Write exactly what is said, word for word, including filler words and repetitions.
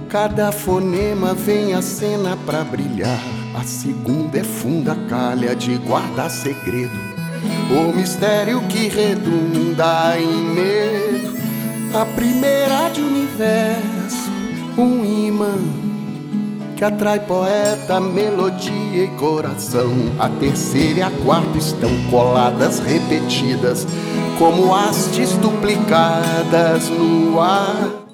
Cada fonema vem a cena pra brilhar. A segunda é funda calha de guardar segredo, o mistério que redunda em medo. A primeira de universo, um imã que atrai poeta, melodia e coração. A terceira e a quarta estão coladas, repetidas, como hastes duplicadas no ar.